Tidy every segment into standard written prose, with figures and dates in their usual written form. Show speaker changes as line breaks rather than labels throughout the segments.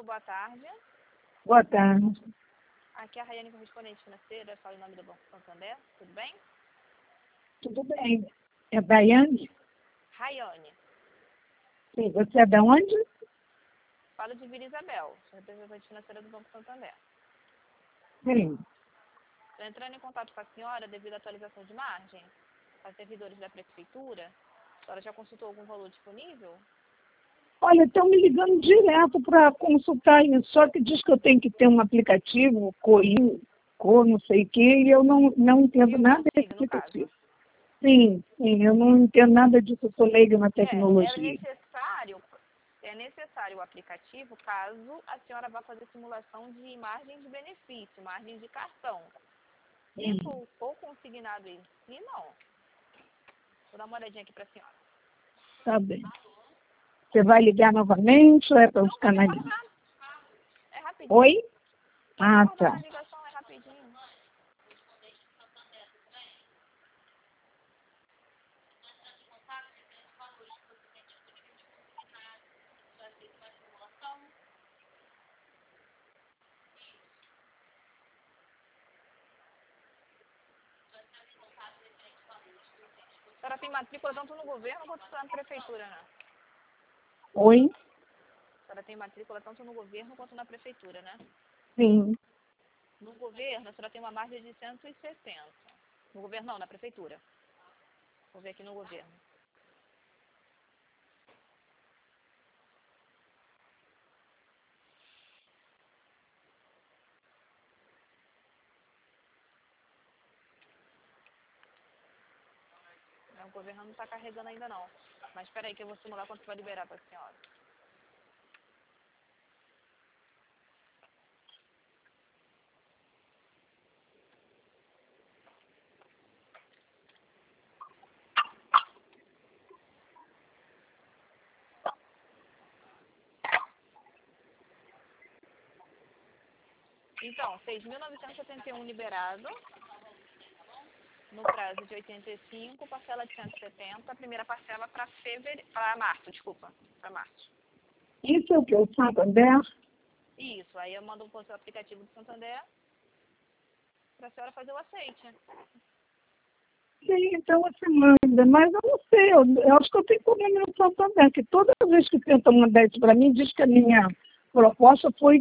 boa tarde.
Boa tarde.
Aqui é a Raiane, correspondente financeira. Fala em nome do Banco Santander. Tudo bem?
Tudo bem. É Daiane?
Raiane.
Sim, você é de onde?
Falo de Vila Isabel, sou representante financeira do Banco Santander.
Sim.
Estou entrando em contato com a senhora devido à atualização de margem. Para servidores da prefeitura. A senhora já consultou algum valor disponível?
Olha, estão me ligando direto para consultar isso, só que diz que eu tenho que ter um aplicativo, não sei o quê, e eu não entendo nada desse aplicativo. Sim, eu não entendo nada disso, eu sou leiga na tecnologia.
É necessário o aplicativo caso a senhora vá fazer simulação de margem de benefício, margem de cartão. Se for consignado em si, não. Vou dar uma olhadinha aqui para a senhora.
Tá bem. Você vai ligar novamente ou é para os canalizar?
É rapidinho.
Oi? Ah, tá.
A ligação é rapidinho. A senhora tem matrícula tanto no governo quanto na prefeitura, né?
Oi?
A senhora tem matrícula tanto no governo quanto na prefeitura, né?
Sim.
No governo, a senhora tem uma margem de 160. No governo não, na prefeitura. Vou ver aqui no governo. O governo não está carregando ainda não. Mas espera aí que eu vou simular quanto vai liberar para a senhora. Então, 6.971 liberado, no prazo de 85, parcela de 170, a primeira parcela para março, para março.
Isso é o que? O Santander?
Isso, aí eu mando o aplicativo do Santander para a senhora fazer o aceite.
Sim, então você manda, mas eu não sei, eu acho que eu tenho problema no Santander, que toda vez que tentam mandar isso para mim, diz que a minha proposta foi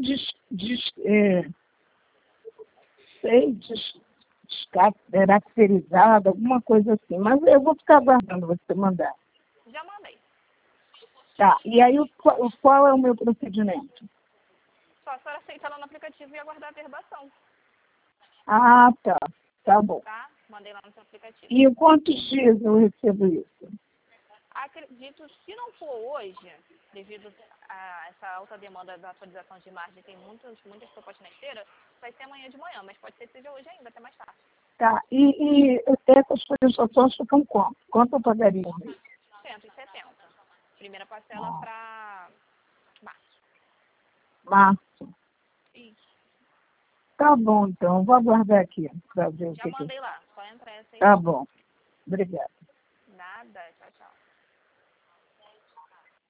descaracterizada, alguma coisa assim, mas eu vou ficar aguardando você mandar.
Já mandei.
Tá, e aí qual é o meu procedimento?
Só a senhora aceitar lá no aplicativo e aguardar a verbação.
Ah, tá bom.
Tá? Mandei lá no seu aplicativo.
E em quantos dias eu recebo isso?
Acredito, se não for hoje, devido a essa alta demanda da atualização de margem, tem muitas propostas na esteira, vai ser amanhã de manhã, mas pode ser que seja hoje ainda, até mais tarde.
Tá, e essas prestações ficam quanto? Quanto eu pagaria por mês?
170. Primeira parcela para março.
Março.
Isso.
Tá bom, então. Vou aguardar aqui para ver o
Já
que
mandei lá, só entra essa aí.
Tá bom. Obrigada.